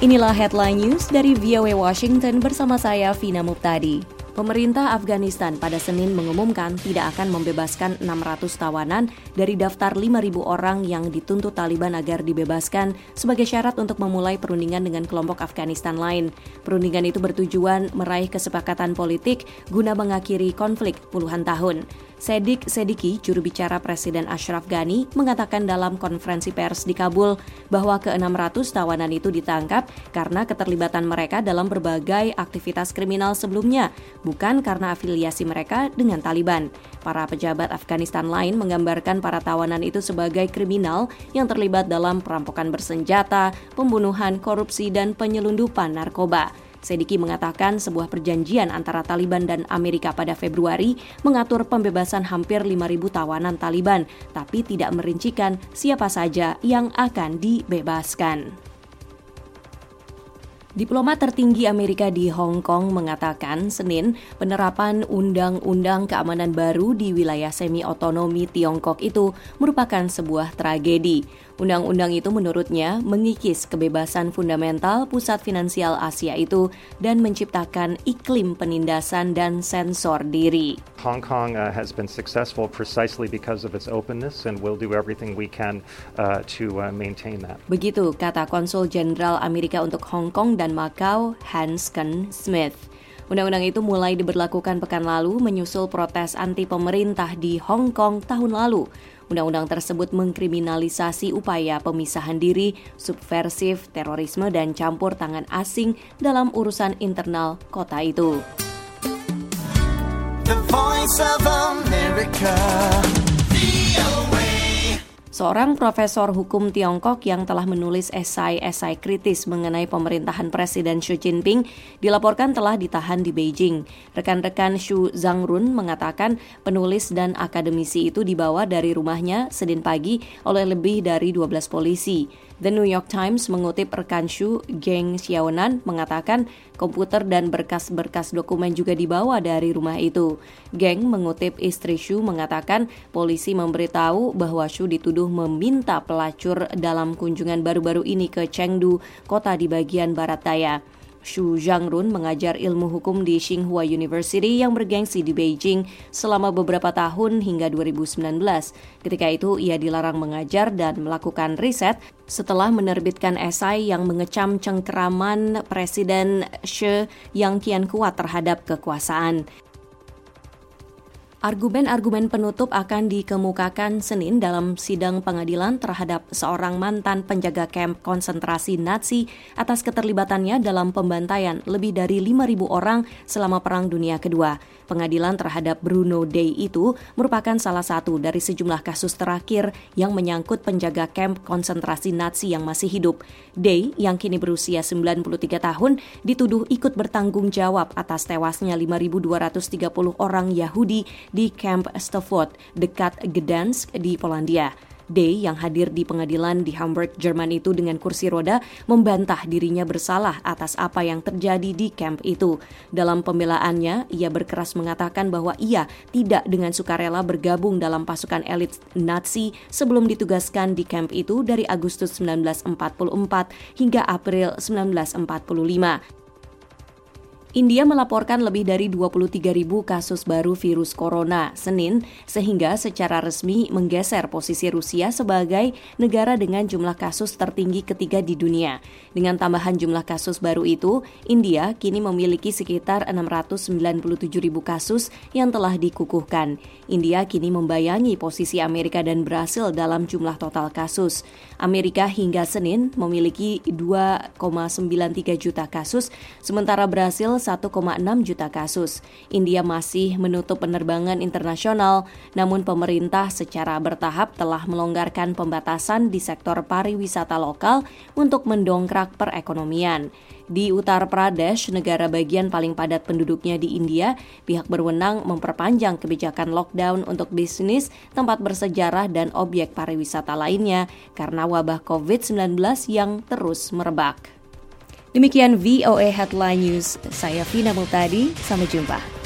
Inilah headline news dari VOA Washington bersama saya, Vina Muptadi. Pemerintah Afghanistan pada Senin mengumumkan tidak akan membebaskan 600 tawanan dari daftar 5.000 orang yang dituntut Taliban agar dibebaskan sebagai syarat untuk memulai perundingan dengan kelompok Afghanistan lain. Perundingan itu bertujuan meraih kesepakatan politik guna mengakhiri konflik puluhan tahun. Sedik Sediki, juru bicara Presiden Ashraf Ghani, mengatakan dalam konferensi pers di Kabul bahwa ke-600 tawanan itu ditangkap karena keterlibatan mereka dalam berbagai aktivitas kriminal sebelumnya, bukan karena afiliasi mereka dengan Taliban. Para pejabat Afghanistan lain menggambarkan para tawanan itu sebagai kriminal yang terlibat dalam perampokan bersenjata, pembunuhan, korupsi, dan penyelundupan narkoba. Sediki mengatakan sebuah perjanjian antara Taliban dan Amerika pada Februari mengatur pembebasan hampir 5.000 tawanan Taliban, tapi tidak merincikan siapa saja yang akan dibebaskan. Diplomat tertinggi Amerika di Hong Kong mengatakan Senin penerapan undang-undang keamanan baru di wilayah semi-otonomi Tiongkok itu merupakan sebuah tragedi. Undang-undang itu menurutnya mengikis kebebasan fundamental pusat finansial Asia itu dan menciptakan iklim penindasan dan sensor diri. Hong Kong has been successful precisely because of its openness and we'll do everything we can to maintain that. Begitu kata Konsul Jenderal Amerika untuk Hong Kong dan Macau, Hansken Smith. Undang-undang itu mulai diberlakukan pekan lalu menyusul protes anti pemerintah di Hong Kong tahun lalu. Undang-undang tersebut mengkriminalisasi upaya pemisahan diri, subversif, terorisme, dan campur tangan asing dalam urusan internal kota itu. The Voice of America. Seorang profesor hukum Tiongkok yang telah menulis esai-esai kritis mengenai pemerintahan Presiden Xi Jinping dilaporkan telah ditahan di Beijing. Rekan-rekan Xu Zhangrun mengatakan penulis dan akademisi itu dibawa dari rumahnya Senin pagi oleh lebih dari 12 polisi. The New York Times mengutip rekan Xu, Geng Xiaonan, mengatakan komputer dan berkas-berkas dokumen juga dibawa dari rumah itu. Geng mengutip istri Xu mengatakan polisi memberitahu bahwa Xu dituduh meminta pelacur dalam kunjungan baru-baru ini ke Chengdu, kota di bagian barat daya. Xu Zhangrun mengajar ilmu hukum di Tsinghua University yang bergengsi di Beijing selama beberapa tahun hingga 2019. Ketika itu ia dilarang mengajar dan melakukan riset setelah menerbitkan esai yang mengecam cengkeraman Presiden Xi yang kian kuat terhadap kekuasaan. Argumen-argumen penutup akan dikemukakan Senin dalam sidang pengadilan terhadap seorang mantan penjaga kamp konsentrasi Nazi atas keterlibatannya dalam pembantaian lebih dari 5.000 orang selama Perang Dunia Kedua. Pengadilan terhadap Bruno Day itu merupakan salah satu dari sejumlah kasus terakhir yang menyangkut penjaga kamp konsentrasi Nazi yang masih hidup. Day, yang kini berusia 93 tahun, dituduh ikut bertanggung jawab atas tewasnya 5.230 orang Yahudi di Camp Stofot, dekat Gdansk di Polandia. Day yang hadir di pengadilan di Hamburg, Jerman itu dengan kursi roda membantah dirinya bersalah atas apa yang terjadi di camp itu. Dalam pembelaannya, ia berkeras mengatakan bahwa ia tidak dengan sukarela bergabung dalam pasukan elit Nazi sebelum ditugaskan di camp itu dari Agustus 1944 hingga April 1945. India melaporkan lebih dari 23.000 kasus baru virus corona Senin, sehingga secara resmi menggeser posisi Rusia sebagai negara dengan jumlah kasus tertinggi ketiga di dunia. Dengan tambahan jumlah kasus baru itu, India kini memiliki sekitar 697.000 kasus yang telah dikukuhkan. India kini membayangi posisi Amerika dan Brasil dalam jumlah total kasus. Amerika hingga Senin memiliki 2,93 juta kasus, sementara Brasil 1,6 juta kasus. India masih menutup penerbangan internasional, namun pemerintah secara bertahap telah melonggarkan pembatasan di sektor pariwisata lokal untuk mendongkrak perekonomian. Di Uttar Pradesh, negara bagian paling padat penduduknya di India, pihak berwenang memperpanjang kebijakan lockdown untuk bisnis, tempat bersejarah, dan objek pariwisata lainnya karena wabah COVID-19 yang terus merebak. Demikian VOA Headline News, saya Vina Muptadi, sampai jumpa.